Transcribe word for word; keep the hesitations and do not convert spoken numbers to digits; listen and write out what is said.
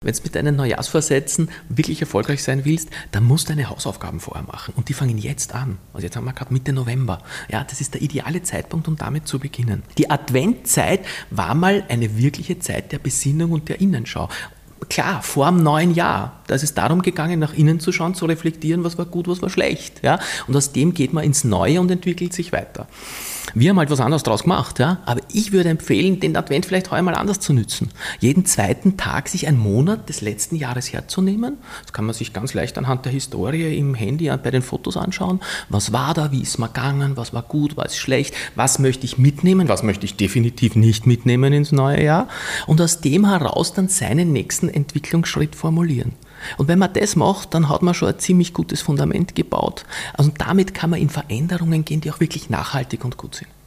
Wenn du mit deinen Neujahrsvorsätzen wirklich erfolgreich sein willst, dann musst du deine Hausaufgaben vorher machen. Und die fangen jetzt an. Also jetzt haben wir gerade Mitte November. Ja, das ist der ideale Zeitpunkt, um damit zu beginnen. Die Adventzeit war mal eine wirkliche Zeit der Besinnung und der Innenschau. Klar, vor dem neuen Jahr, da ist es darum gegangen, nach innen zu schauen, zu reflektieren, was war gut, was war schlecht. Ja? Und aus dem geht man ins Neue und entwickelt sich weiter. Wir haben halt was anderes draus gemacht, ja? Aber ich würde empfehlen, den Advent vielleicht heuer mal anders zu nützen. Jeden zweiten Tag sich einen Monat des letzten Jahres herzunehmen. Das kann man sich ganz leicht anhand der Historie im Handy bei den Fotos anschauen. Was war da, wie ist mir gegangen, was war gut, was ist schlecht, was möchte ich mitnehmen, was möchte ich definitiv nicht mitnehmen ins neue Jahr. Und aus dem heraus dann seinen nächsten Entwicklungsschritt formulieren. Und wenn man das macht, dann hat man schon ein ziemlich gutes Fundament gebaut. Also damit kann man in Veränderungen gehen, die auch wirklich nachhaltig und gut sind.